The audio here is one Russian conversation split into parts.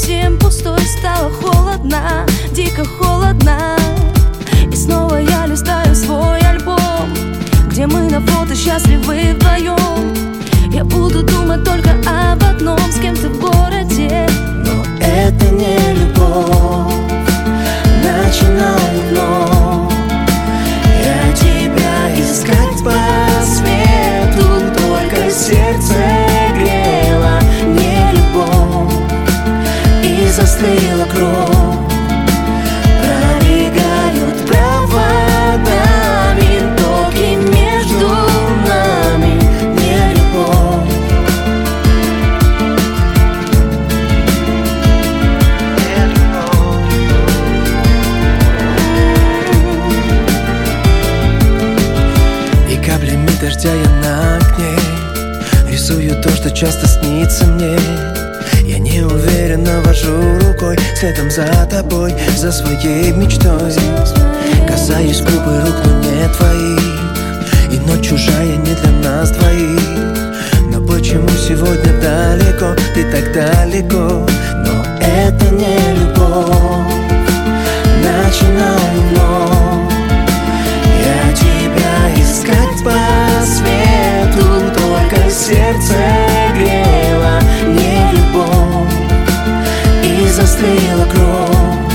совсем пустой, стало холодно, дико холодно. И снова я листаю свой альбом, где мы на фото счастливы вдвоем. Я буду думать только об одном, с кем ты в городе. Но это не любовь, начинаю вновь. Я тебя искать по свету, только сердце грело не любовь, и застыла кровь. Пробегают проводами токи между нами, не любовь. И каплями дождя я на окне рисую то, что часто снится мне. Я неуверенно вожу рукой следом за тобой, за своей мечтой. Касаюсь губ и рук, но не твоих, и ночь чужая не для нас двоих. Но почему сегодня далеко, ты так далеко? Но это не любовь, начинаю вновь. Я тебя искать по свету, только сердце грело не любовь, и застыла кровь.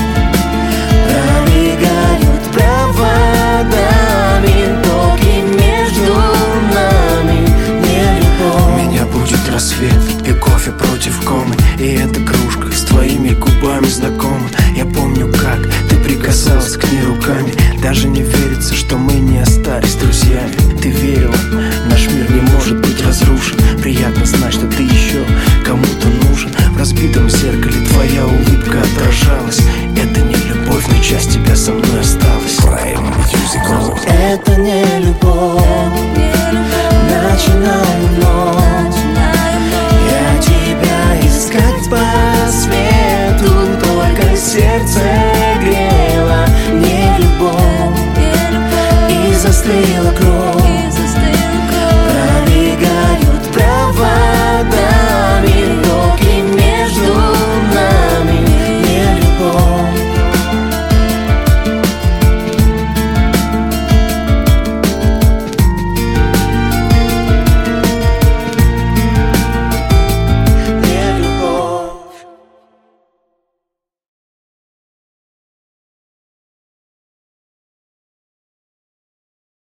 Пробегают проводами токи между нами, не любовь. У меня будет рассвет и кофе против комы, и эта кружка с твоими губами знакома. Я помню, как ты прикасалась к ней руками. Даже не верится, что мы не остались друзьями. Ты верила, наш мир не может быть разрушен. Приятно знать, что ты еще кому-то нужен. В разбитом зеркале твоя улыбка отражалась. Это не любовь, но часть тебя со мной осталась. Это не любовь, начинаю вновь. Я тебя искать по свету, только сердце грело не любовь, и застыла кровь.